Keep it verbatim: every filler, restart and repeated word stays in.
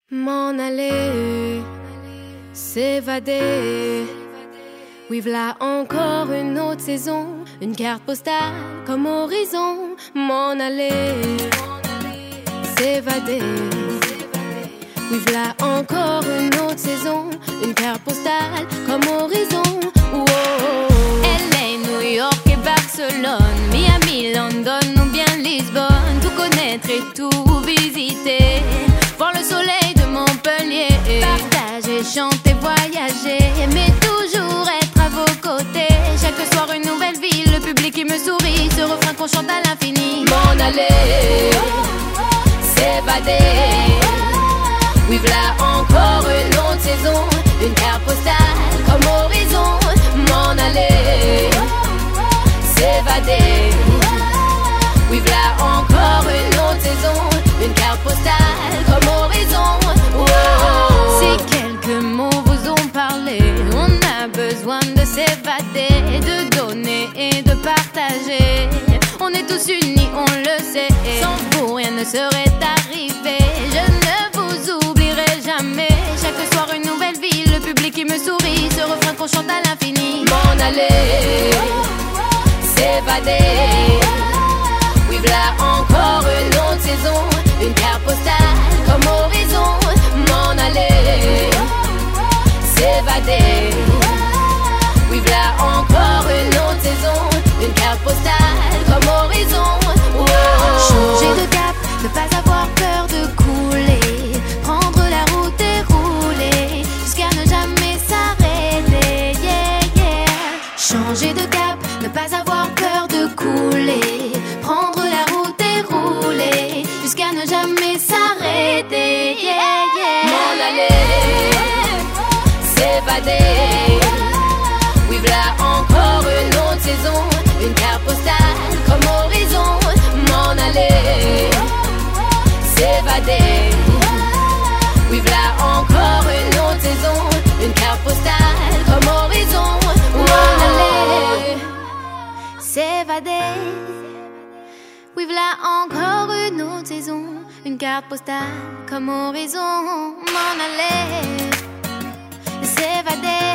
M'en aller, s'évader. Oui, v'là encore une autre saison, une carte postale comme horizon. M'en aller, s'évader. Oui, v'là encore une autre saison, une carte postale comme horizon. Oh, oh, oh. L A, New York et Barcelone, Miami, London ou bien Lisbonne. Tout connaître et tout visiter, voir le soleil de Montpellier. Partager, chanter, voyager, mais toujours être à vos côtés. Chaque soir une nouvelle ville, le public qui me sourit, ce refrain qu'on chante à l'infini. M'en aller, s'évader. Oui, v'là encore une autre saison, une carte postale comme horizon. M'en aller, s'évader. Oui, v'là encore une autre saison, une carte postale comme horizon. Oh, oh, oh. Si quelques mots vous ont parlé, on a besoin de s'évader, de donner et de partager. On est tous unis, on le sait. Sans vous, rien ne serait arrivé. Je ne vous oublierai jamais. Chaque soir, une nouvelle ville, le public qui me sourit, ce refrain qu'on chante à l'infini. M'en aller, s'évader. Oui, v'là encore une autre saison, une carte postale comme horizon. M'en aller, s'évader. Oui, v'là encore une autre saison, une carte postale comme horizon. Oh, oh, oh. Changer de cap, ne pas avoir peur de couler, prendre la route et rouler jusqu'à ne jamais s'arrêter. Yeah, yeah. Changer de cap, ne pas avoir peur de couler, prendre la route et rouler jusqu'à ne jamais s'arrêter. Yeah, yeah. M'en aller, s'évader. Oui, v'là encore une autre saison, une carte postale comme horizon. M'en aller, s'évader. Oui, v'là encore une autre saison, une carte postale comme horizon. M'en aller, S'évader. Oui, v'là encore une autre saison, une carte postale comme horizon. M'en aller, s'évader.